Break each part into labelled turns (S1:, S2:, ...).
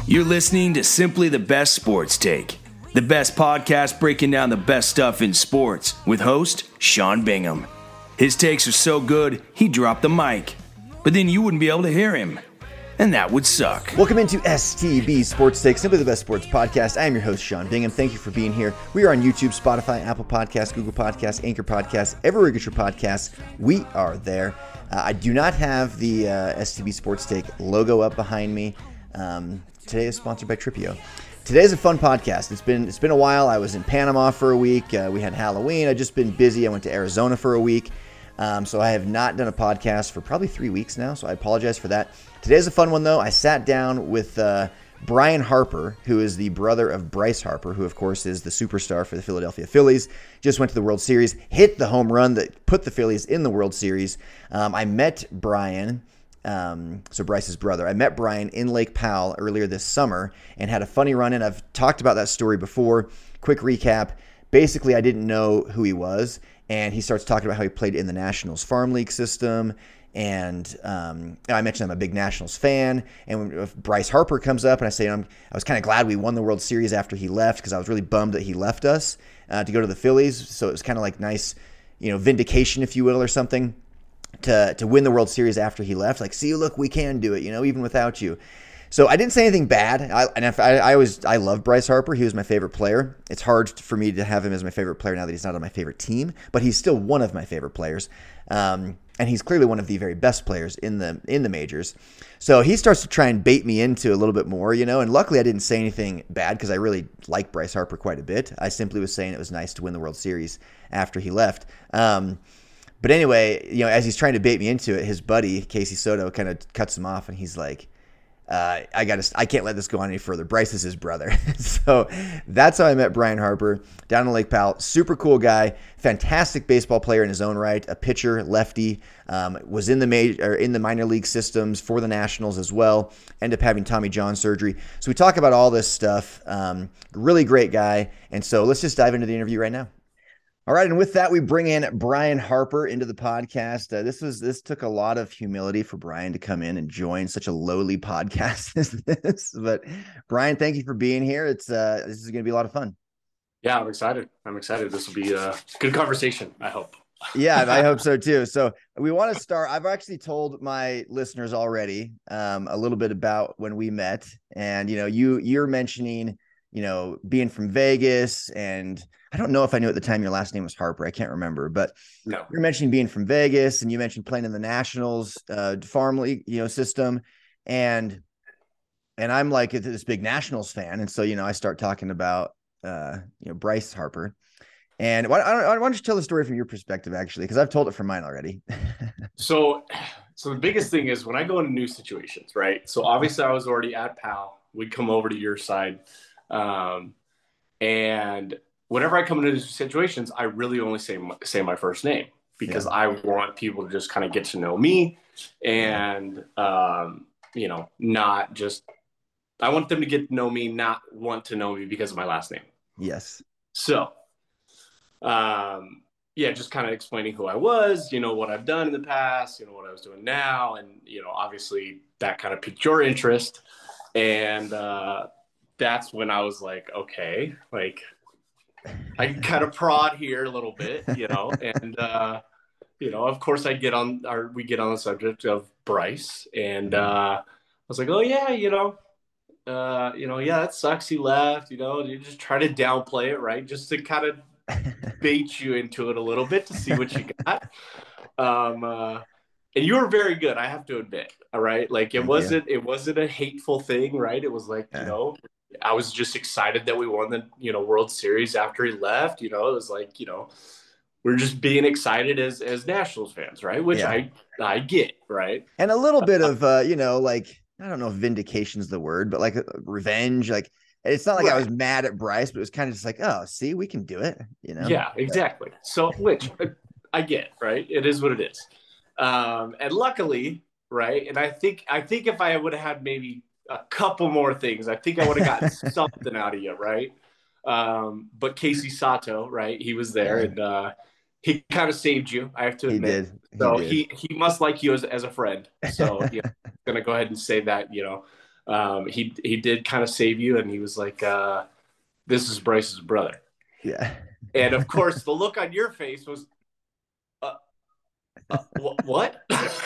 S1: You're listening to Simply the Best Sports Take, the best podcast breaking down the best stuff in sports with host Sean Bingham. His takes are so good, he dropped the mic, but then you wouldn't be able to hear him, and that would suck.
S2: Welcome into STB Sports Take, Simply the Best Sports Podcast. I am your host, Sean Bingham. Thank you for being here. We are on YouTube, Spotify, Apple Podcasts, Google Podcasts, Anchor Podcasts, everywhere you get your podcasts. We are there. I do not have the STB Sports Take logo up behind me. Today is sponsored by Tripio. Today is a fun podcast. It's been a while. I was in Panama for a week. We had Halloween. I've just been busy. I went to Arizona for a week. So I have not done a podcast for probably 3 weeks now, so I apologize for that. Today's a fun one, though. I sat down with Brian Harper, who is the brother of Bryce Harper, who, of course, is the superstar for the Philadelphia Phillies. Just went to the World Series, hit the home run that put the Phillies in the World Series. I met Brian, so Bryce's brother. I met Brian in Lake Powell earlier this summer and had a funny run-in. I've talked about that story before. Quick recap. Basically, I didn't know who he was, and he starts talking about how he played in the Nationals Farm League system. And I mentioned I'm a big Nationals fan. And when Bryce Harper comes up, and I say I was kind of glad we won the World Series after he left, because I was really bummed that he left us to go to the Phillies. So it was kind of like nice, vindication, if you will, or something, to win the World Series after he left. Like, see, look, we can do it, even without you. So I didn't say anything bad. I love Bryce Harper. He was my favorite player. It's hard for me to have him as my favorite player now that he's not on my favorite team, but he's still one of my favorite players. And he's clearly one of the very best players in the majors. So he starts to try and bait me into a little bit more, and luckily I didn't say anything bad because I really like Bryce Harper quite a bit. I simply was saying it was nice to win the World Series after he left. But anyway, as he's trying to bait me into it, his buddy, Casey Soto, kind of cuts him off, and he's like, I can't let this go on any further. Bryce is his brother. So that's how I met Brian Harper down in Lake Powell. Super cool guy, fantastic baseball player in his own right, a pitcher, lefty, was in the minor league systems for the Nationals as well. Ended up having Tommy John surgery. So we talk about all this stuff. Really great guy. And so let's just dive into the interview right now. All right, and with that, we bring in Brian Harper into the podcast. This took a lot of humility for Brian to come in and join such a lowly podcast as this. But Brian, thank you for being here. This is going to be a lot of fun.
S3: Yeah, I'm excited. This will be a good conversation, I hope.
S2: Yeah, I hope so too. So we want to start. I've actually told my listeners already a little bit about when we met, and you're mentioning being from Vegas, and I don't know if I knew at the time your last name was Harper. I can't remember, but
S3: no.
S2: You're mentioning being from Vegas, and you mentioned playing in the Nationals Farm League, system, and I'm like this big Nationals fan, and so I start talking about Bryce Harper, and I want you to tell the story from your perspective, actually, because I've told it from mine already.
S3: So the biggest thing is when I go into new situations, right? So obviously I was already at Pal. We'd come over to your side. And whenever I come into these situations, I really only say my first name, because I want people to just kind of get to know me, and, not just, I want them to get to know me, not want to know me because of my last name.
S2: Yes.
S3: So, just kind of explaining who I was, what I've done in the past, what I was doing now. And, obviously that kind of piqued your interest. And, that's when I was like, okay, like I can kind of prod here a little bit, and, of course we get on the subject of Bryce, and, I was like, oh yeah, that sucks. He left, you just try to downplay it, right? Just to kind of bait you into it a little bit to see what you got. And you were very good, I have to admit. All right. Like it wasn't a hateful thing, right? It was like, I was just excited that we won the, World Series after he left. It was like, we're just being excited as Nationals fans, right? Which I get, right?
S2: And a little bit of, like, I don't know if vindication's the word, but like revenge. Like, it's not like I was mad at Bryce, but it was kind of just like, oh, see, we can do it,
S3: Yeah, exactly. So, which I get, right? It is what it is. And luckily, right? And I think if I would have had maybe a couple more things, I think I would have gotten something out of you, right? But Casey Sato, right? He was there, and he kind of saved you, I have to admit. He did. He must like you as a friend. So I'm gonna go ahead and say that, he did kind of save you, and he was like, "This is Bryce's brother."
S2: Yeah.
S3: And of course, the look on your face was, uh, "What?"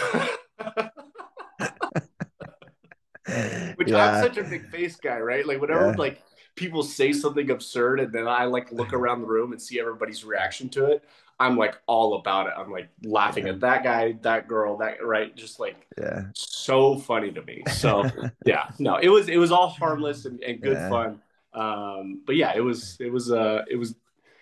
S3: Which I'm
S2: Yeah.
S3: such a big face guy, right? Like whenever
S2: Yeah.
S3: like people say something absurd, and then I like look around the room and see everybody's reaction to it, I'm like all about it. I'm like laughing
S2: Yeah.
S3: at that guy, that girl, that right, just like
S2: Yeah.
S3: so funny to me. So yeah, no, it was all harmless and good
S2: Yeah.
S3: fun. But yeah, it was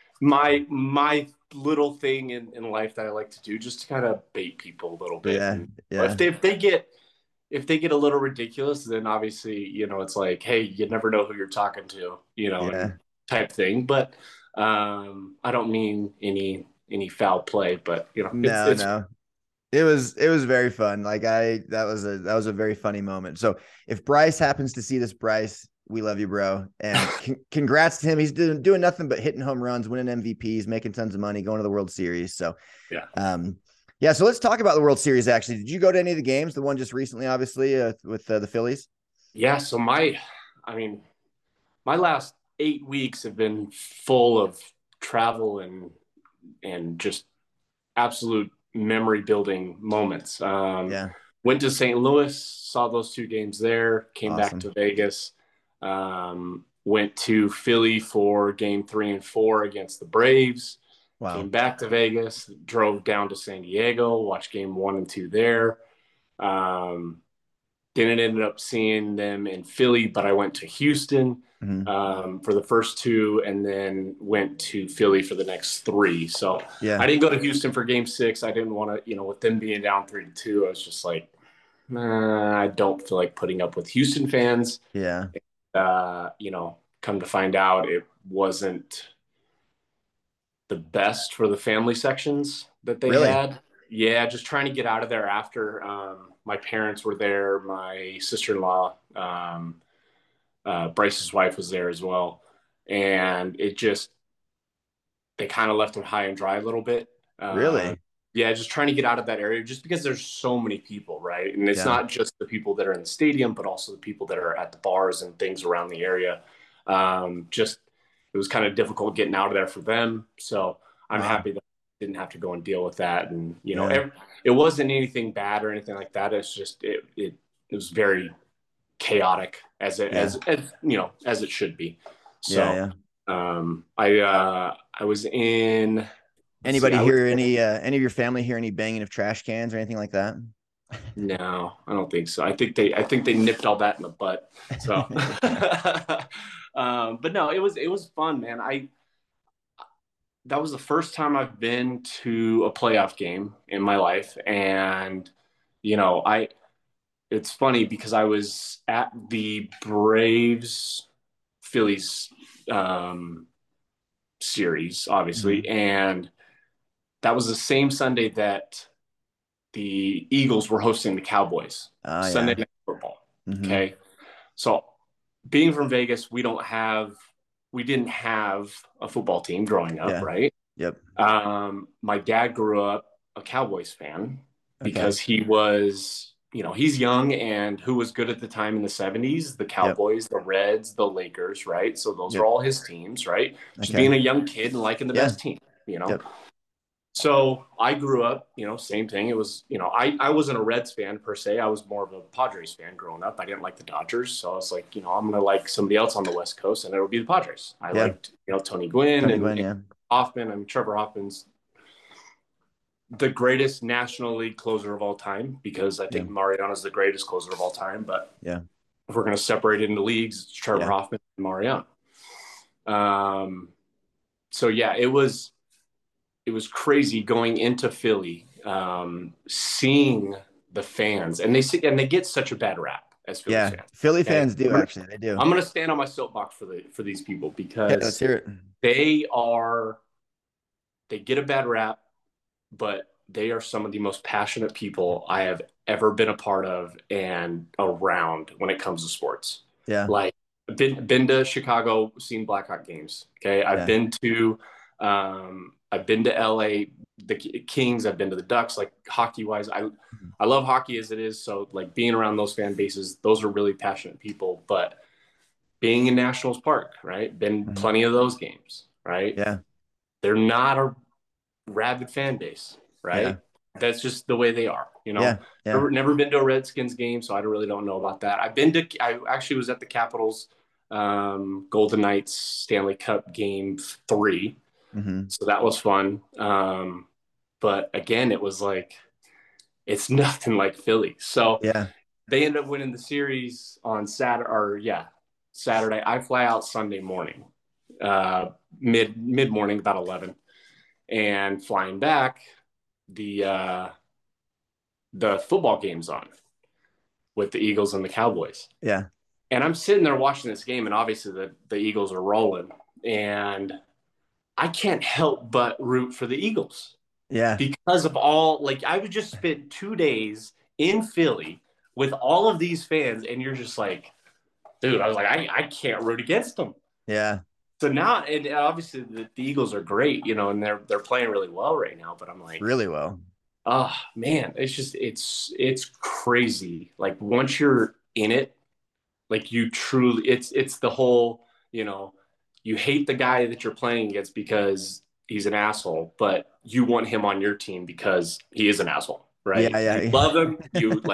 S3: my little thing in life that I like to do, just to kind of bait people a little bit.
S2: Yeah.
S3: And
S2: Yeah.
S3: if they get a little ridiculous, then obviously, it's like, hey, you never know who you're talking to, and
S2: Yeah.
S3: type thing. But I don't mean any foul play, but it's
S2: No,
S3: it's
S2: no. It was very fun. Like that was a very funny moment. So if Bryce happens to see this, Bryce, we love you, bro, and congrats to him. He's doing nothing but hitting home runs, winning MVPs, making tons of money, going to the World Series. So,
S3: yeah.
S2: um, yeah. So let's talk about the World Series. Actually, did you go to any of the games? The one just recently, obviously, with the Phillies.
S3: Yeah, so I mean, my last 8 weeks have been full of travel and just absolute memory building moments.
S2: Yeah,
S3: Went to St. Louis, saw those 2 games there, came back
S2: awesome.
S3: to Vegas, went to Philly for game 3 and 4 against the Braves,
S2: Wow.
S3: came back to Vegas, drove down to San Diego, watched game 1 and 2 there. Um, didn't end up seeing them in Philly, but I went to Houston
S2: Mhm.
S3: for the first 2, and then went to Philly for the next 3. So
S2: Yeah,
S3: I didn't go to Houston for game 6. I didn't want to, with them being down 3-2, I was just like, nah, I don't feel like putting up with Houston fans.
S2: yeah.
S3: Come to find out, it wasn't the best for the family sections that they
S2: Really?
S3: had. Yeah, just trying to get out of there after my parents were there. My sister-in-law, Bryce's wife, was there as well. And they kind of left them high and dry a little bit. Uh,
S2: Really?
S3: yeah, just trying to get out of that area just because there's so many people, right? And it's
S2: Yeah.
S3: not just the people that are in the stadium, but also the people that are at the bars and things around the area. Just it was kind of difficult getting out of there for them. So I'm
S2: Wow.
S3: happy that I didn't have to go and deal with that. And
S2: Yeah.
S3: it wasn't anything bad or anything like that. It's just it was very chaotic
S2: Yeah.
S3: as it should be.
S2: Yeah.
S3: So
S2: Yeah.
S3: I was in. Let's see,
S2: Anybody
S3: I was
S2: hear any of your family hear any banging of trash cans or anything like that?
S3: no, I don't think so. I think they nipped all that in the butt. So, but no, it was fun, man. That was the first time I've been to a playoff game in my life, and I it's funny because I was at the Braves Phillies um, series, obviously,
S2: Mhm.
S3: and that was the same Sunday that the Eagles were hosting the Cowboys.
S2: Oh
S3: Sunday
S2: yeah.
S3: Night Football.
S2: Hmm.
S3: Okay, so being from Vegas, we didn't have a football team growing up,
S2: Yeah.
S3: right?
S2: Yep.
S3: My dad grew up a Cowboys fan
S2: Okay.
S3: because he was, he's young, and who was good at the time in the 70s? The
S2: Yep.
S3: Cowboys, the Reds, the Lakers, right? So those are
S2: Yep.
S3: all his teams, right? Just
S2: Okay.
S3: being a young kid and liking the
S2: Yeah.
S3: best team, you know?
S2: Yep.
S3: So I grew up, same thing. It was, I wasn't a Reds fan per se. I was more of a Padres fan growing up. I didn't like the Dodgers. So I was like, I'm going to like somebody else on the West Coast, and it would be the Padres. I
S2: Yeah.
S3: liked, Tony Gwynn
S2: Tony
S3: and
S2: Gwynn. Yeah.
S3: Hoffman. I mean, Trevor Hoffman's the greatest National League closer of all time, because I
S2: Yeah.
S3: think Mariano's the greatest closer of all time. But
S2: Yeah.
S3: if we're going to separate it into leagues, it's Trevor
S2: Yeah.
S3: Hoffman and Mariano. Um, so yeah, it was crazy going into Philly, seeing the fans, and they get such a bad rap as Phillies
S2: Yeah.
S3: fans.
S2: Philly
S3: Okay,
S2: fans do actually. They do.
S3: I'm gonna stand on my soapbox for these people,
S2: Okay. Let's
S3: because
S2: hear it.
S3: they are they get a bad rap, but they are some of the most passionate people I have ever been a part of and around when it comes to sports.
S2: Yeah.
S3: Like, been to Chicago, seen Blackhawk games. Okay, I've
S2: Yeah.
S3: been to LA the Kings. I've been to the Ducks. Like hockey wise, I love hockey as it is. So like being around those fan bases, those are really passionate people. But being in Nationals Park, right? Been
S2: Mhm.
S3: plenty of those games, right?
S2: Yeah.
S3: They're not a rabid fan base,
S2: Yeah.
S3: right? That's just the way they are, you know.
S2: Yeah. Yeah.
S3: Never been to a Redskins game, so I really don't know about that. I actually was at the Capitals Golden Knights Stanley Cup game 3.
S2: Hmm.
S3: So that was fun. But again, it was like it's nothing like Philly. So
S2: Yeah.
S3: they end up winning the series on Saturday, or yeah, Saturday. I fly out Sunday morning, uh, mid morning, about 11, and flying back, the uh, the football game's on with the Eagles and the Cowboys.
S2: Yeah.
S3: And I'm sitting there watching this game, and obviously the Eagles are rolling, and I can't help but root for the Eagles
S2: Yeah.
S3: because of all, like, I would just spend 2 days in Philly with all of these fans, and you're just like, dude, I was like, I can't root against them.
S2: Yeah.
S3: So now, and obviously the Eagles are great, you know, and they're playing really well right now. But I'm like,
S2: Really well.
S3: oh man, it's just it's crazy. Like once you're in it, like you truly, it's the whole, you know, you hate the guy that you're playing against because he's an asshole, but you want him on your team because he is an asshole,
S2: Yeah.
S3: right? You
S2: Yeah.
S3: love him,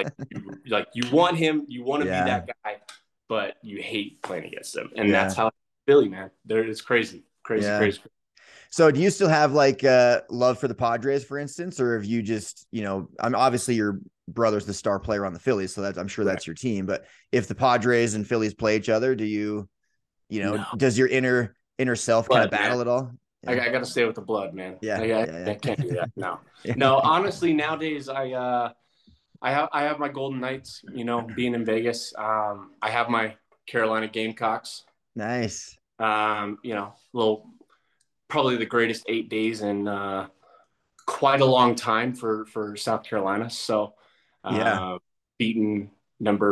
S3: you want him, you want to be
S2: Yeah.
S3: that guy, but you hate playing against him, and
S2: Yeah.
S3: that's how Philly, man. There, it's crazy, crazy,
S2: Yeah.
S3: crazy.
S2: So do you still have like love for the Padres, for instance, or have you just, I'm obviously your brother's the star player on the Phillies, so I'm sure
S3: Right.
S2: that's your team. But if the Padres and Phillies play each other, do
S3: No,
S2: does your inner self kind of
S3: blood, man.
S2: battle at all? Yeah.
S3: I got to stay with the blood, man.
S2: Yeah.
S3: I
S2: Yeah.
S3: can't do that. No,
S2: Yeah.
S3: no. Honestly, nowadays I have my Golden Knights. You know, being in Vegas, I have my Carolina Gamecocks.
S2: Nice.
S3: You know, little probably the greatest 8 days in quite a long time for South Carolina. So,
S2: Yeah.
S3: uh, beating number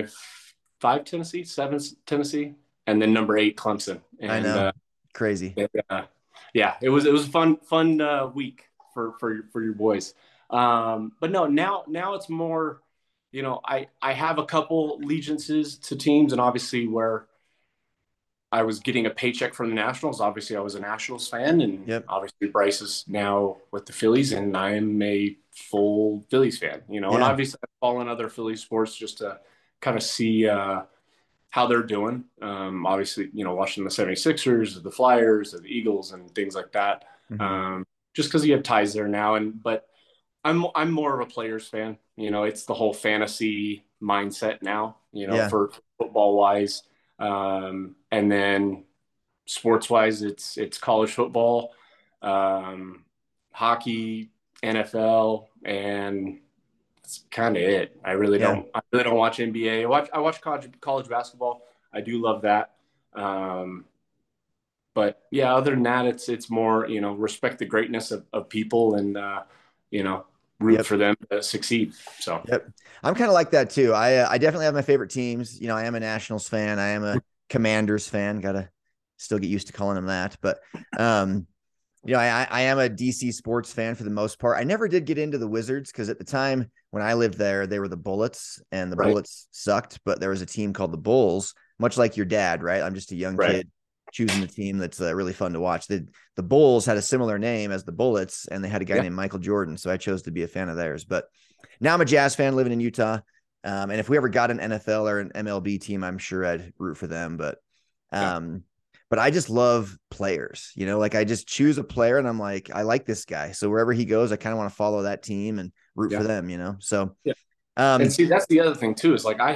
S3: five Tennessee, seven Tennessee, and then number 8 Clemson,
S2: I
S3: and
S2: know. Crazy.
S3: yeah, it was a fun week for your boys. But no, now it's more, you know, I have a couple allegiances to teams, and obviously where I was getting a paycheck from the Nationals, obviously I was a Nationals fan, and
S2: Yep.
S3: obviously Bryce is now with the Phillies, and I'm a full Phillies fan, you know, and
S2: Yeah.
S3: obviously I follow in other Phillies sports just to kind of see how they're doing. Obviously, you know, watching the 76ers, the Flyers, the Eagles, and things like that.
S2: Hmm.
S3: Um, just because you have ties there now, but I'm more of a players fan. You know, it's the whole fantasy mindset now. You know,
S2: Yeah.
S3: for football wise, and then sports wise, it's college football, um, hockey, NFL, and that's kind of it.
S2: Yeah.
S3: I really don't watch NBA. I watch college basketball. I do love that. Um, but yeah, other than that, it's more, you know, respect the greatness of people, and you know, root
S2: Yep.
S3: for them to succeed. So
S2: Yep. I'm kind of like that too. I definitely have my favorite teams. I am a Nationals fan. I am a Commanders fan. Gotta still get used to calling them that. But um, I am a DC sports fan for the most part. I never did get into the Wizards because at the time when I lived there, they were the Bullets and the
S3: right,
S2: Bullets sucked, but there was a team called the Bulls, much like your dad, right? I'm just a young
S3: right,
S2: kid choosing the team that's really fun to watch. The Bulls had a similar name as the Bullets, and they had a guy
S3: yeah,
S2: named Michael Jordan, so I chose to be a fan of theirs. But now I'm a Jazz fan living in Utah. And if we ever got an NFL or an MLB team, I'm sure I'd root for them.
S3: yeah,
S2: Um, but I just love players, like I just choose a player and I'm like, I like this guy. So wherever he goes, I kind of want to follow that team and root for
S3: yeah,
S2: them. So,
S3: yeah. And
S2: um,
S3: see, that's the other thing too, is like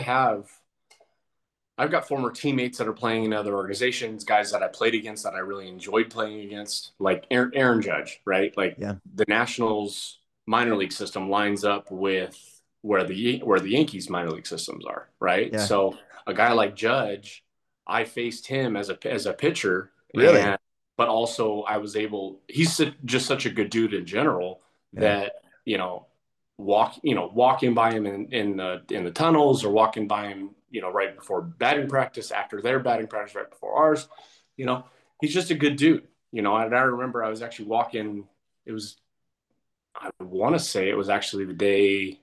S3: I've got former teammates that are playing in other organizations, guys that I played against that I really enjoyed playing against, like Aaron Judge, right? Like
S2: yeah,
S3: the Nationals minor league system lines up with where the Yankees minor league systems are, right?
S2: yeah,
S3: So a guy like Judge, I faced him as a pitcher,
S2: really.
S3: and but also I was able. He's just such a good dude in general
S2: Yeah.
S3: that you know walking by him in the tunnels, or walking by him, right before batting practice, after their batting practice, right before ours, you know, he's just a good dude. And I remember I was actually walking. It was I want to say it was actually the day.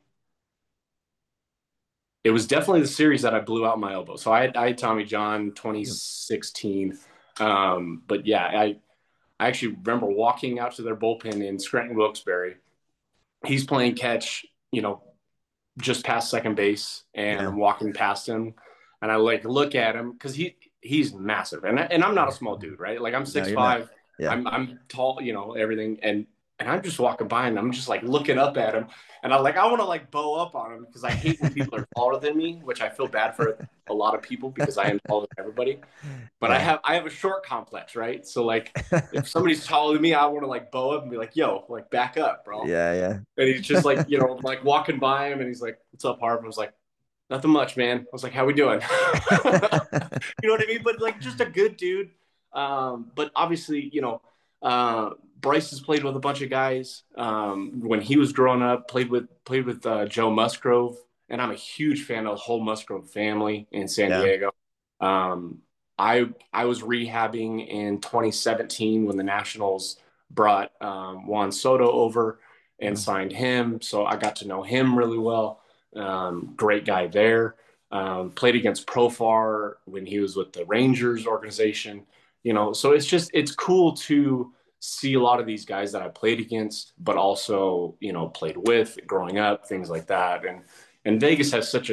S3: It was definitely the series that I blew out my elbow. So I had Tommy John
S2: Yep.
S3: 2016. But yeah, I actually remember walking out to their bullpen in Scranton Wilkes-Barre. He's playing catch, just past second base, and
S2: Yeah.
S3: I'm walking past him, and I like look at him because he's massive, and I'm not a small dude, right? Like I'm
S2: No,
S3: six
S2: you're not.
S3: five,
S2: Yeah.
S3: I'm tall, everything, and I'm just walking by, and I'm just like looking up at him, and I want to like bow up on him because I hate when people are taller than me, which I feel bad for a lot of people because I am taller than everybody, but I
S2: Yeah.
S3: have a short complex, right? So like if somebody's taller than me, I want to like bow up and be like, yo, like back up, bro.
S2: Yeah. Yeah.
S3: And he's just like, like walking by him and he's like, what's up, Harv? I was like, nothing much, man. I was like, how we doing? You know what I mean? But like just a good dude. But obviously, Bryce has played with a bunch of guys. When he was growing up, played with Joe Musgrove, and I'm a huge fan of the whole Musgrove family in San
S2: Yeah.
S3: Diego. Um, I was rehabbing in 2017 when the Nationals brought Juan Soto over and
S2: Mm.
S3: signed him, so I got to know him really well. Great guy there. Played against Profar when he was with the Rangers organization. So it's cool to see a lot of these guys that I played against, but also played with growing up, things like that. And Vegas has such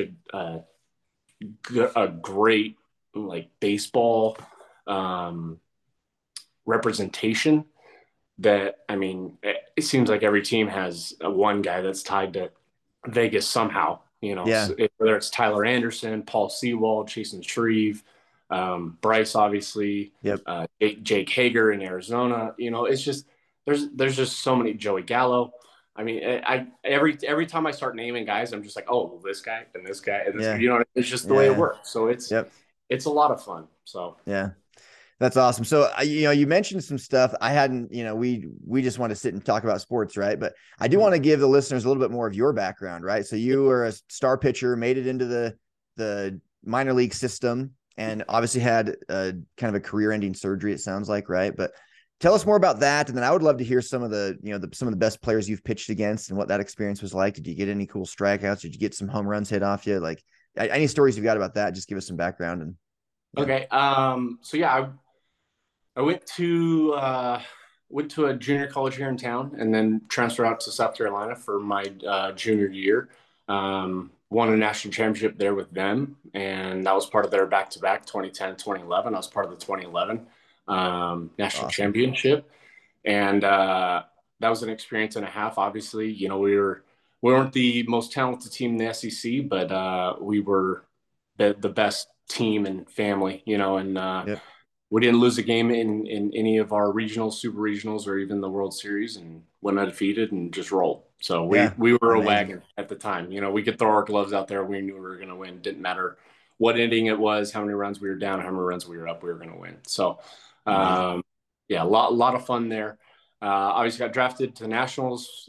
S3: a great like baseball um, representation that I mean, it seems like every team has one guy that's tied to Vegas somehow.
S2: Yeah.
S3: Whether it's Tyler Anderson, Paul Sewald, Chasen Shreve, Bryce, obviously,
S2: Yep.
S3: Jake Hager in Arizona. It's just there's just so many Joey Gallo. I mean, every time I start naming guys, I'm just like, oh, well, this guy and this guy and this guy.
S2: Yeah.
S3: It's just the way it
S2: Yeah.
S3: works. So
S2: Yep.
S3: it's a lot of fun. So
S2: Yeah. That's awesome. So, you mentioned some stuff I hadn't, we just want to sit and talk about sports, right? But I do want to give the listeners a little bit more of your background, right? So you were a star pitcher, made it into the minor league system, and obviously had a kind of a career-ending surgery, it sounds like, right? But tell us more about that, and then I would love to hear some of some of the best players you've pitched against and what that experience was like. Did you get any cool strikeouts? Did you get some home runs hit off you? Like any stories you've got about that? Just give us some background and yeah.
S3: okay, so yeah, I went to a junior college here in town, and then transferred out to South Carolina for my junior year. Won a national championship there with them, and that was part of their back-to-back 2010, 2011. I was part of the 2011 national
S2: Awesome.
S3: championship, and that was an experience and a half. Obviously, we weren't the most talented team in the SEC, but we were the best team and family, and
S2: Yep.
S3: we didn't lose a game in any of our regionals, super regionals, or even the World Series, and went undefeated and just rolled. So we
S2: Yeah.
S3: we were a
S2: Amazing.
S3: wagon at the time. We could throw our gloves out there. We knew we were going to win. Didn't matter what inning it was, how many runs we were down, how many runs we were up. We were going to win. So,
S2: Amazing.
S3: yeah, a lot of fun there. Obviously, got drafted to the Nationals.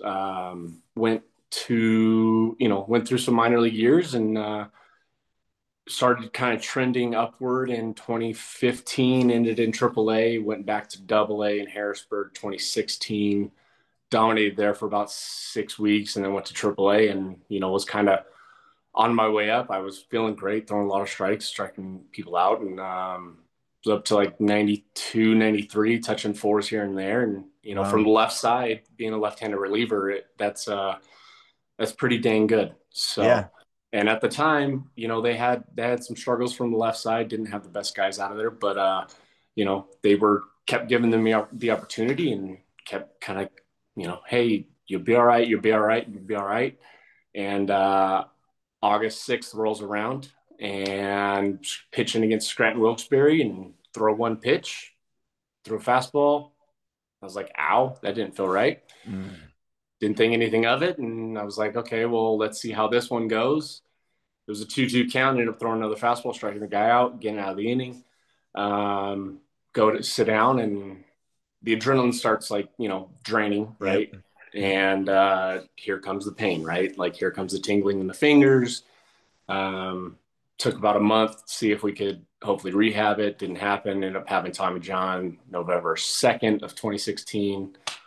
S3: Went through some minor league years and started kind of trending upward in 2015, ended in AAA, went back to AA in Harrisburg 2016, dominated there for about 6 weeks, and then went to AAA and, was kind of on my way up. I was feeling great, throwing a lot of strikes, striking people out, and was up to like 92, 93, touching fours here and there. And, from
S2: Wow.
S3: the left side, being a left-handed reliever, that's pretty dang good.
S2: Yeah.
S3: So, and at the time, they had some struggles from the left side, didn't have the best guys out of there, but they were kept giving them the opportunity and kept kind of, hey, you'll be all right, you'll be all right, you'll be all right. And August 6th rolls around and pitching against Scranton Wilkes-Barre and throw one pitch, throw a fastball. I was like, ow, that didn't feel right.
S2: Mm.
S3: Didn't think anything of it. And I was like, okay, well, let's see how this one goes. It was a 2-2 count, ended up throwing another fastball, striking the guy out, getting out of the inning. Go to sit down, and the adrenaline starts like, draining,
S2: Yep.
S3: right? And here comes the pain, right? Like here comes the tingling in the fingers. Took about a month to see if we could hopefully rehab it. Didn't happen. Ended up having Tommy John November 2nd of 2016.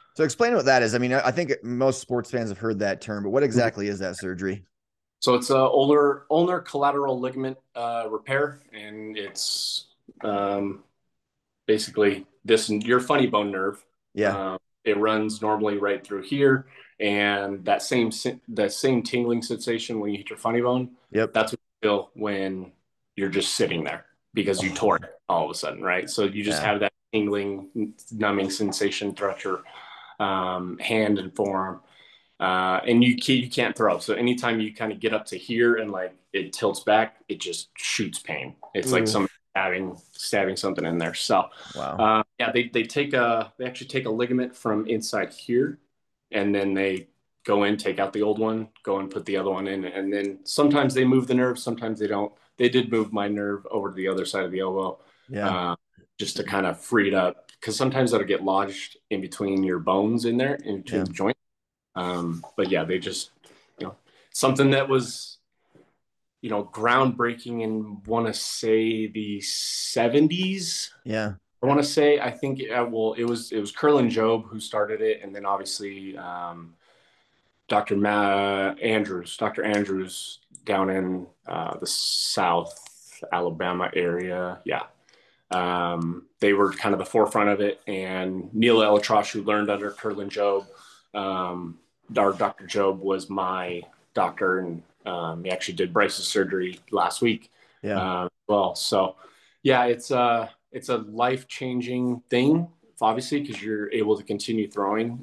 S2: So explain what that is. I mean, I think most sports fans have heard that term, but what exactly is that surgery?
S3: So it's a ulnar collateral ligament repair, and it's um, basically this your funny bone nerve.
S2: Yeah.
S3: It runs normally right through here, and that same tingling sensation when you hit your funny bone,
S2: Yep.
S3: that's what you feel when you're just sitting there because you tore
S2: Oh,
S3: it all of a sudden, right? So you just
S2: yeah.
S3: have that tingling, numbing sensation throughout your hand and forearm, and you can't throw. So anytime you kind of get up to here and like it tilts back, it just shoots pain. It's like
S2: Ooh,
S3: somebody stabbing something in there. So
S2: wow.
S3: yeah, they actually take a ligament from inside here, and then they go in, take out the old one, go and put the other one in, and then sometimes they move the nerve, sometimes they don't. They did move my nerve over to the other side of the elbow,
S2: Yeah.
S3: uh, just to kind of free it up because sometimes that'll get lodged in between your bones in there, in between
S2: Yeah.
S3: the joints. But yeah, they just, something that was, groundbreaking in, want to say, the 70s.
S2: Yeah.
S3: I want to say, I think, well, it was Curlin Job who started it, and then obviously Dr. Andrews down in the South Alabama area. Yeah. They were kind of the forefront of it. And Neil Elatrosh, who learned under Curlin Job, our Dr. Job was my doctor, and he actually did Bryce's surgery last week.
S2: Yeah.
S3: Well, so yeah, it's a life changing thing, obviously, because you're able to continue throwing.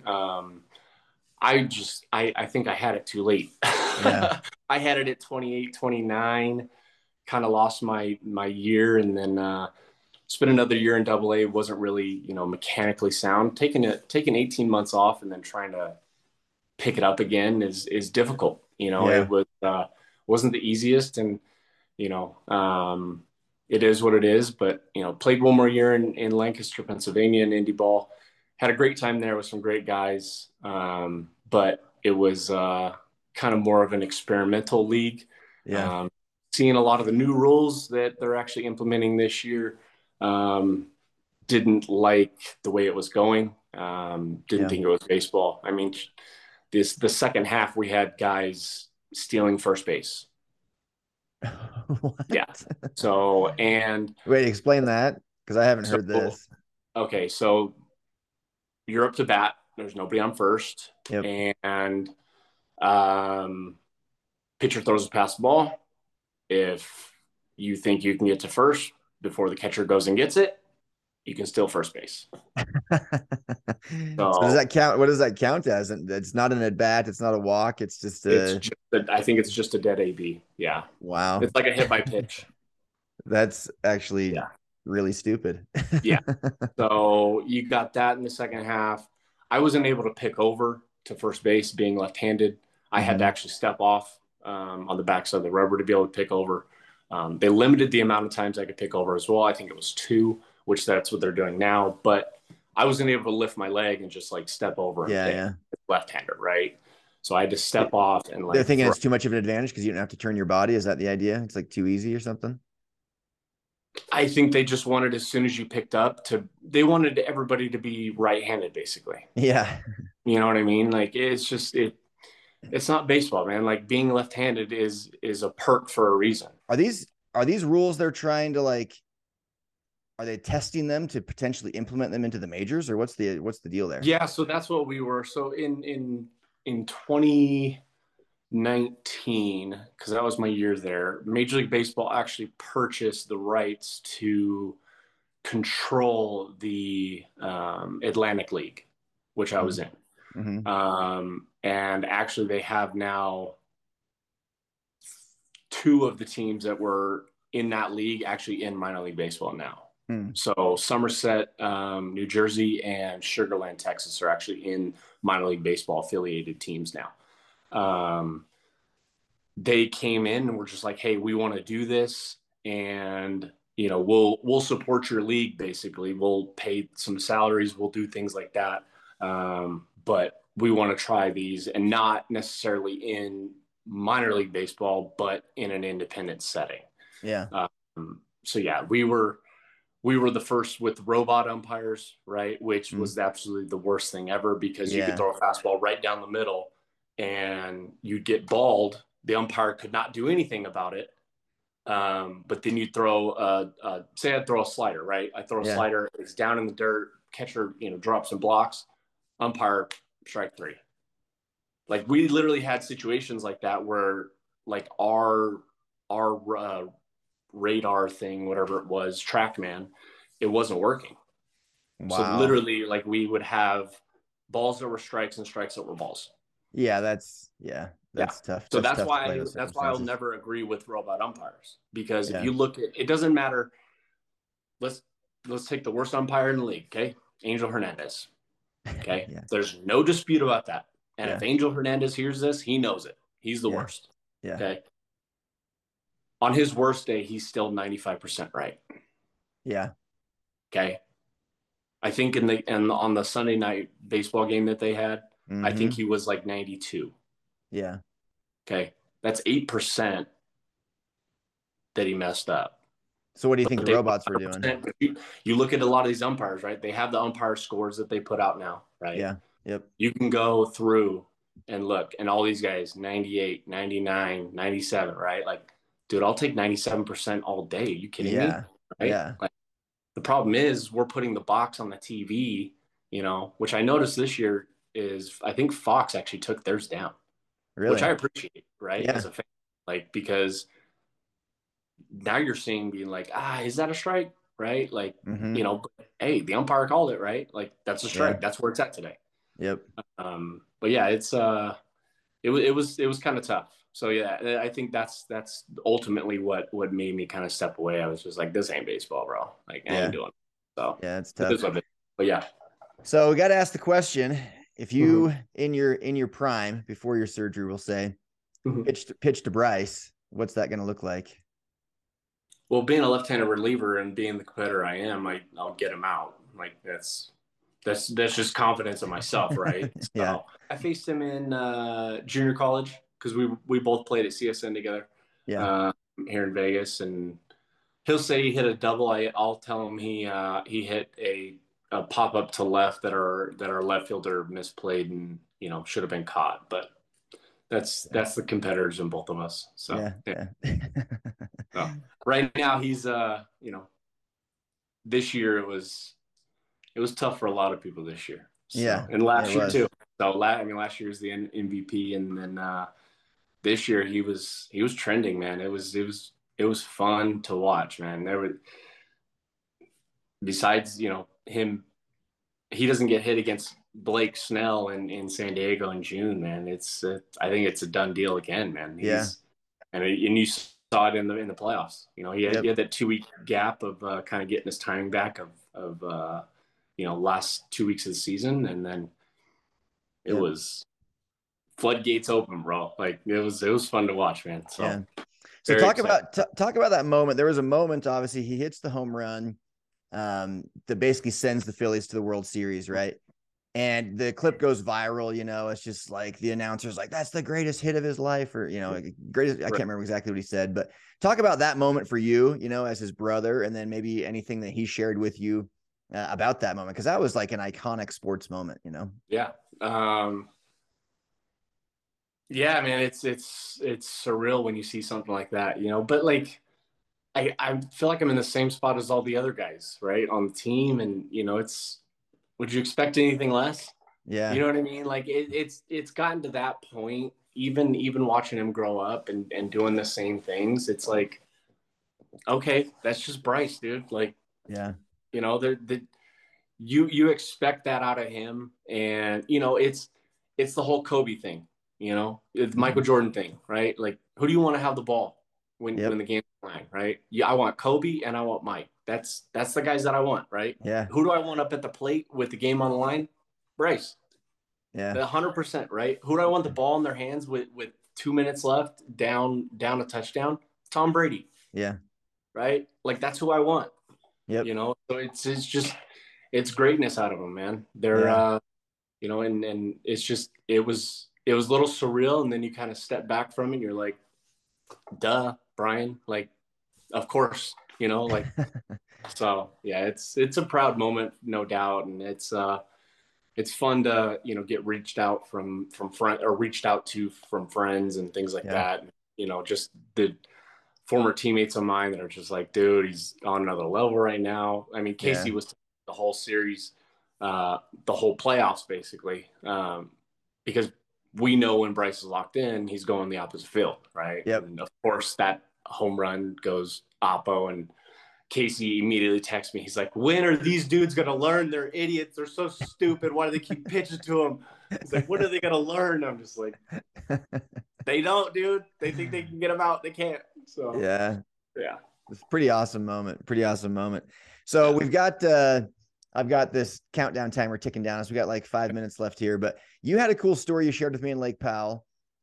S3: I think I had it too late.
S2: Yeah.
S3: I had it at 28, 29, kind of lost my year, and then spent another year in Double A. Wasn't really, mechanically sound. Taking 18 months off and then trying to pick it up again is difficult.
S2: Yeah.
S3: It wasn't the easiest, and it is what it is. But played one more year in Lancaster, Pennsylvania, in Indy ball. Had a great time there with some great guys, but it was kind of more of an experimental league.
S2: Yeah.
S3: Um, Seeing a lot of the new rules that they're actually implementing this year. Um, didn't like the way it was going. Didn't
S2: Yeah.
S3: think it was baseball. I mean, the second half we had guys stealing first base. Yeah.
S2: What?
S3: So and
S2: Wait, explain that because I haven't
S3: so
S2: heard this.
S3: okay, so you're up to bat. There's nobody on first,
S2: Yep.
S3: and um, pitcher throws a pass ball. If you think you can get to first before the catcher goes and gets it, you can steal first base.
S2: So does
S3: So
S2: that count? What does that count as? And it's not an at bat. It's not a walk. It's just a
S3: I think it's just a dead AB. Yeah,
S2: wow.
S3: it's like a hit by pitch.
S2: That's actually
S3: Yeah,
S2: really stupid.
S3: yeah. So you got that in the second half. I wasn't able to pick over to first base, being left-handed. I had to
S2: Hmm.
S3: actually step off on the backside of the rubber to be able to pick over. They limited the amount of times I could pick over as well. I think it was two, which that's what they're doing now. But I wasn't able to lift my leg and just like step over and
S2: Yeah,
S3: pick
S2: yeah.
S3: left-hander, right? So I had to step off and
S2: They're
S3: like
S2: thinking
S3: throw.
S2: it's too much of an advantage because you don't have to turn your body. Is that the idea? It's like too easy or something?
S3: I think they just wanted, as soon as you picked up, they wanted everybody to be right-handed, basically.
S2: Yeah.
S3: You know what I mean? Like it's not baseball, man. Like being left-handed is a perk for a reason.
S2: Are these rules they're trying to like are they testing them to potentially implement them into the majors or what's the deal there?
S3: Yeah, so that's what we were. So in 2019, because that was my year there, Major League Baseball actually purchased the rights to control the Atlantic League, which I was in.
S2: Mm-hmm.
S3: And actually, they have now two of the teams that were in that league actually in minor league baseball now.
S2: Mm-hmm.
S3: So Somerset, New Jersey, and Sugar Land, Texas are actually in minor league baseball affiliated teams now. They came in and were just like, "Hey, we want to do this, and we'll support your league. Basically, we'll pay some salaries, we'll do things like that, but we want to try these, and not necessarily in minor league baseball, but in an independent setting."
S2: Yeah.
S3: So yeah, we were we were the first with robot umpires, right? Which
S2: Mm.
S3: was absolutely the worst thing ever because you could
S2: Yeah.
S3: throw a fastball right down the middle and you'd get balled. The umpire could not do anything about it. But then you throw say I throw a slider, right? I throw a
S2: Yeah.
S3: slider, it's down in the dirt, catcher, drops and blocks, umpire, strike three. Like we literally had situations like that where like our radar thing, whatever it was, TrackMan, it wasn't working. So
S2: Wow.
S3: literally, like we would have balls that were strikes and strikes that were balls.
S2: Yeah,
S3: Yeah.
S2: that's tough.
S3: So
S2: That's
S3: that's
S2: tough to
S3: why
S2: play in those
S3: I'll
S2: circumstances.
S3: never agree with robot umpires because if
S2: Yeah.
S3: you look at it, doesn't matter. Let's take the worst umpire in the league, okay? Angel Hernandez. Okay.
S2: Yeah.
S3: There's no dispute about that. And
S2: Yeah.
S3: if Angel Hernandez hears this, he knows it. He's the
S2: Yeah.
S3: worst.
S2: Yeah.
S3: Okay. On his worst day, he's still 95% right.
S2: Yeah.
S3: Okay. I think on the Sunday night baseball game that they had, I think
S2: Mm-hmm.
S3: he was like 92.
S2: Yeah.
S3: Okay. That's 8% that he messed up.
S2: So what do you think
S3: But
S2: the
S3: they
S2: robots were doing?
S3: you look at a lot of these umpires, right? They have the umpire scores that they put out now, right?
S2: Yeah. Yep.
S3: You can go through and look, and all these guys 98, 99, 97, right? Like, dude, I'll take 97% all day. Are you kidding me?
S2: Yeah.
S3: Right?
S2: Yeah.
S3: Like, the problem is we're putting the box on the TV, which I noticed this year is I think Fox actually took theirs down, which I
S2: Really?
S3: appreciate, right?
S2: Yeah.
S3: As a fan, like, because now you're seeing being like, is that a strike? Right? Like,
S2: Mm-hmm.
S3: hey, the umpire called it, right? Like, that's a
S2: Yeah.
S3: strike. That's where it's at today.
S2: Yep.
S3: But yeah, it was kind of tough. So yeah, I think that's ultimately what made me kind of step away. I was just like, this ain't baseball, bro. Like I ain't
S2: Yeah.
S3: doing it. So
S2: Yeah. It's
S3: it is
S2: tough.
S3: what it is. But yeah.
S2: So we got to ask the question: if
S3: Mhm.
S2: you in your prime before your surgery, we'll say,
S3: Mhm.
S2: pitch to Bryce, what's that going to look like?
S3: Well, being a left-handed reliever and being the competitor I am, I'll get him out. Like that's just confidence in myself, right?
S2: Yeah.
S3: So I faced him in junior college because we both played at CSN together
S2: Yeah.
S3: uh, here in Vegas, and he'll say he hit a double. I'll tell him he hit a pop up to left that our left fielder misplayed and should have been caught. But that's the competitors in both of us. So
S2: Yeah.
S3: yeah.
S2: Yeah.
S3: So, right now he's this year it was tough for a lot of people this year. So
S2: Yeah.
S3: and
S2: It
S3: last year
S2: was.
S3: too. So last year was the MVP, and then this year he was trending, man. It was fun to watch, man. There were besides him, he doesn't get hit against Blake Snell in San Diego in June, man. I think it's a done deal again, man.
S2: Yeah.
S3: And you saw it in the playoffs. He had
S2: Yep.
S3: that 2 week gap of kind of getting his timing back of last 2 weeks of the season, and then it
S2: Yep.
S3: was floodgates open, bro. Like it was fun to watch, man.
S2: Yeah.
S3: So
S2: So
S3: very excited.
S2: talk about that moment. There was a moment, obviously, he hits the home run that basically sends the Phillies to the World Series, right? And the clip goes viral. It's just like the announcer's like, "That's the greatest hit of his life," or greatest. I can't
S3: Right.
S2: remember exactly what he said, but talk about that moment for you, as his brother, and then maybe anything that he shared with you about that moment, because that was like an iconic sports moment.
S3: Yeah. Yeah, man, it's surreal when you see something like that, But like, I feel like I'm in the same spot as all the other guys, right, on the team, and would you expect anything less? You
S2: Yeah.
S3: know what I mean? Like it's gotten to that point. Even watching him grow up and doing the same things, it's like, okay, that's just Bryce, dude. Like,
S2: Yeah.
S3: the you expect that out of him, and it's the whole Kobe thing, it's Michael
S2: Mhm.
S3: Jordan thing, right? Like, who do you want to have the ball when
S2: Yep.
S3: the game's playing, right? Yeah, I want Kobe and I want Mike. That's the guys that I want, right?
S2: Yeah.
S3: Who do I want up at the plate with the game on the line? Bryce,
S2: Yeah.
S3: 100%, right? Who do I want the ball in their hands with 2 minutes left, down a touchdown? Tom Brady,
S2: Yeah.
S3: right? Like, that's who I want,
S2: Yep.
S3: So it's just it's greatness out of them, man. They're
S2: Yeah.
S3: and it's just it was a little surreal, and then you kind of step back from it and you're like, duh, Brian, like, of course like, so yeah, it's a proud moment, no doubt. And it's fun to, get reached out from friend or reached out to from friends and things like
S2: Yeah.
S3: that. Just the former teammates of mine that are just like, dude, he's on another level right now. I mean, Casey
S2: Yeah.
S3: was the whole series, the whole playoffs basically, because we know when Bryce is locked in, he's going the opposite field, right?
S2: Yep.
S3: And of course, that home run goes oppo, and Casey immediately texts me. He's like, when are these dudes going to learn? They're idiots. They're so stupid. Why do they keep pitching to them? He's like, when are they going to learn? I'm just like, they don't, dude. They think they can get them out. They can't. So,
S2: Yeah.
S3: yeah.
S2: It's a pretty awesome moment. Pretty awesome moment. So
S3: Yeah.
S2: we've got I've got this countdown timer ticking down. So we got like 5 minutes left here. But you had a cool story you shared with me in Lake Powell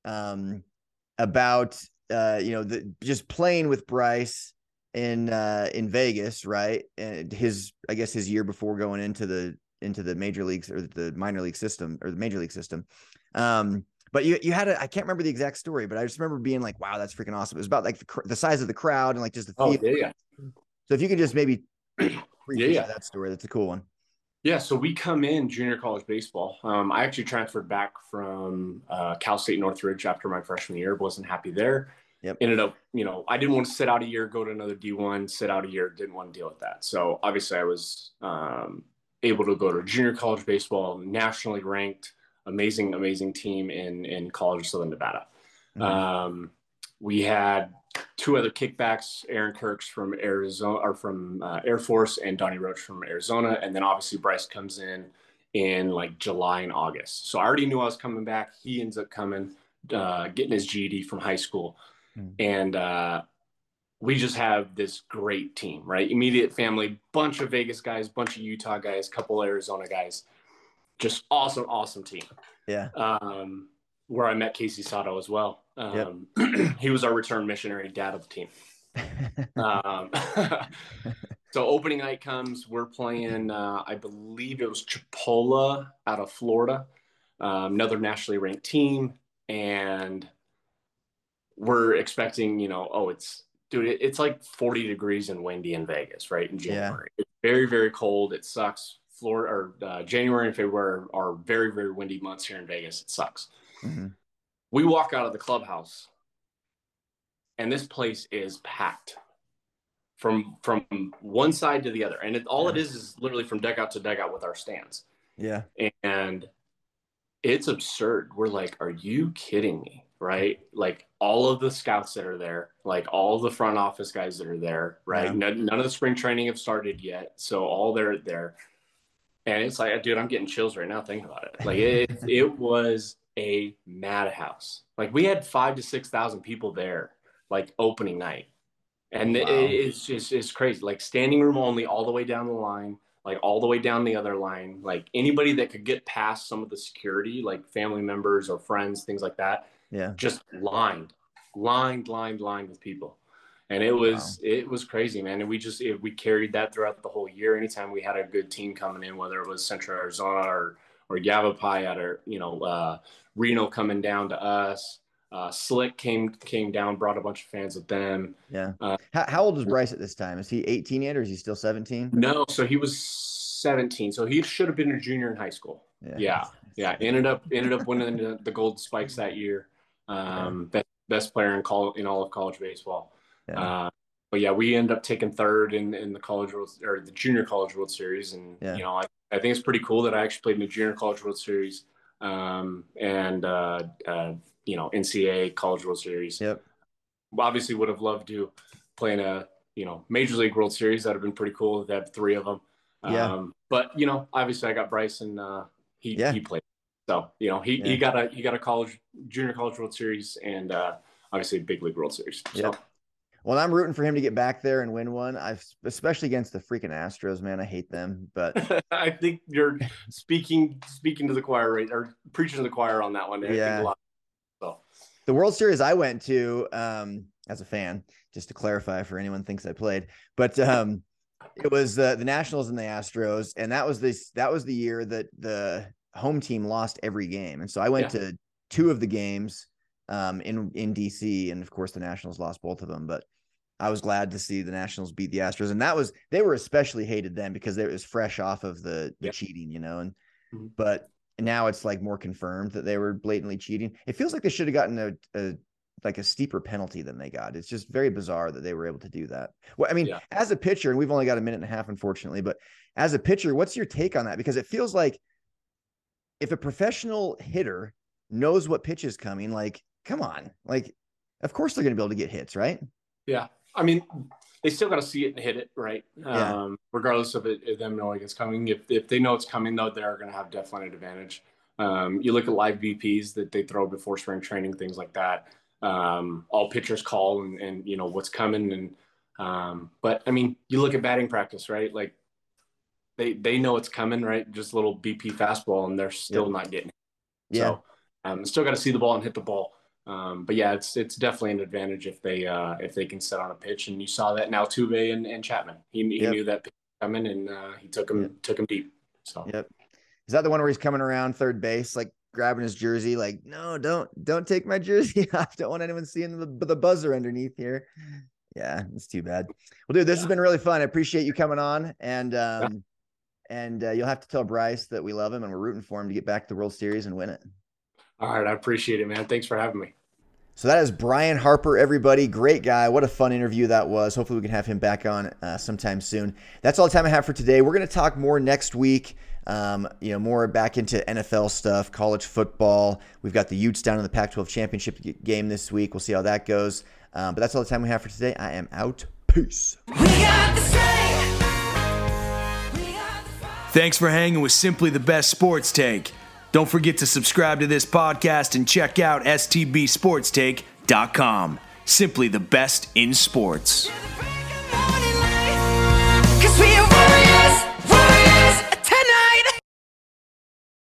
S2: about just playing with Bryce in Vegas, right? And I guess his year before going into the major leagues or the minor league system or the major league system. But you had I can't remember the exact story, but I just remember being like, wow, that's freaking awesome. It was about like the size of the crowd and like just the
S3: Oh,
S2: field.
S3: yeah.
S2: So if you could just maybe briefly share
S3: Yeah.
S2: that story, that's a cool one.
S3: Yeah. So we come in junior college baseball. I actually transferred back from Cal State Northridge after my freshman year. Wasn't happy there.
S2: Yep.
S3: Ended up, I didn't want to sit out a year, go to another D1, sit out a year. Didn't want to deal with that. So obviously I was able to go to junior college baseball, nationally ranked, amazing team in College of Southern Nevada.
S2: Mm-hmm.
S3: We had two other kickbacks, Aaron Kirks from Arizona or from Air Force, and Donnie Roach from Arizona. And then obviously Bryce comes in like July and August. So I already knew I was coming back. He ends up coming, getting his GED from high school.
S2: Mm-hmm.
S3: And we just have this great team, right? Immediate family, bunch of Vegas guys, bunch of Utah guys, couple Arizona guys. Just awesome team.
S2: Yeah.
S3: Where I met Casey Sato as well.
S2: Yep.
S3: He was our return missionary dad of the team. So opening night comes, we're playing, I believe it was Chipola out of Florida, another nationally ranked team. And we're expecting, it's like 40 degrees and windy in Vegas, right? In January. Yeah. It's very, very cold. It sucks. Florida or January and February are very, very windy months here in Vegas. It sucks.
S2: Mm-hmm.
S3: We walk out of the clubhouse and this place is packed from one side to the other. And all it is literally from dugout to dugout with our stands.
S2: Yeah.
S3: And it's absurd. We're like, are you kidding me? Right? Like all of the scouts that are there, like all the front office guys that are there, right? Yeah. None of the spring training have started yet. So all they're there. And it's like, dude, I'm getting chills right now thinking about it. Like it was a madhouse. Like we had 5,000 to 6,000 people there, like opening night. And wow. It's crazy. Like standing room only all the way down the line, like all the way down the other line. Like anybody that could get past some of the security, like family members or friends, things like that.
S2: Yeah.
S3: Just lined with people. And it was crazy, man. And we carried that throughout the whole year. Anytime we had a good team coming in, whether it was Central Arizona or Yavapai or Reno coming down to us, Slick came down, brought a bunch of fans with them.
S2: Yeah. How old is Bryce at this time? Is he 18 yet, or is he still 17?
S3: No, so he was 17. So he should have been a junior in high school. Yeah. Ended up winning the Gold Spikes that year. Best player in all of college baseball. Yeah. But yeah, we end up taking third in the College World or the Junior College World Series, and I think it's pretty cool that I actually played in the Junior College World Series, and NCAA College World Series.
S2: Yep.
S3: Obviously, would have loved to play in a Major League World Series. That'd have been pretty cool to have 3 of them.
S2: Yeah.
S3: But obviously, I got Bryce, and he played. So he got a Junior College World Series, and obviously a Big League World Series. So.
S2: Yep. Well, I'm rooting for him to get back there and win one. Especially against the freaking Astros, man. I hate them, but
S3: I think you're speaking to the choir, right? Or preaching to the choir on that one.
S2: Yeah. So the World Series I went to as a fan, just to clarify for anyone who thinks I played, but it was the Nationals and the Astros, and that was the year that the home team lost every game, and so I went to 2 of the games in DC, and of course the Nationals lost both of them. But I was glad to see the Nationals beat the Astros, and they were especially hated then because it was fresh off of the cheating, and but now it's like more confirmed that they were blatantly cheating. It feels like they should have gotten a steeper penalty than they got. It's just very bizarre that they were able to do that. Well, I mean, as a pitcher, and we've only got a minute and a half, unfortunately, but as a pitcher, what's your take on that? Because it feels like if a professional hitter knows what pitch is coming, like, come on, like, of course they're going to be able to get hits, right?
S3: Yeah. I mean, they still got to see it and hit it, right? Regardless of them knowing it's coming. If they know it's coming, though, they're going to have definitely an advantage. You look at live VPs that they throw before spring training, things like that. All pitchers call and what's coming. But I mean, you look at batting practice, right? Like they know it's coming, right? Just a little BP fastball, and they're still not getting it.
S2: Yeah.
S3: So still got to see the ball and hit the ball. But yeah, it's definitely an advantage if they can set on a pitch, and you saw that in Altuve and Chapman. He knew that pitch was coming, and he took him deep. So
S2: is that the one where he's coming around third base, like grabbing his jersey, like, no, don't take my jersey off. Don't want anyone seeing the buzzer underneath here. Yeah, it's too bad. Well, dude, this has been really fun. I appreciate you coming on, and you'll have to tell Bryce that we love him and we're rooting for him to get back to the World Series and win it.
S3: All right. I appreciate it, man. Thanks for having me.
S2: So that is Brian Harper, everybody. Great guy. What a fun interview that was. Hopefully we can have him back on sometime soon. That's all the time I have for today. We're going to talk more next week, more back into NFL stuff, college football. We've got the Utes down in the Pac-12 championship game this week. We'll see how that goes. But that's all the time we have for today. I am out. Peace.
S1: Thanks for hanging with Simply the Best Sports Take. Don't forget to subscribe to this podcast and check out stbsportstake.com. Simply the best in sports.
S4: 'Cause we are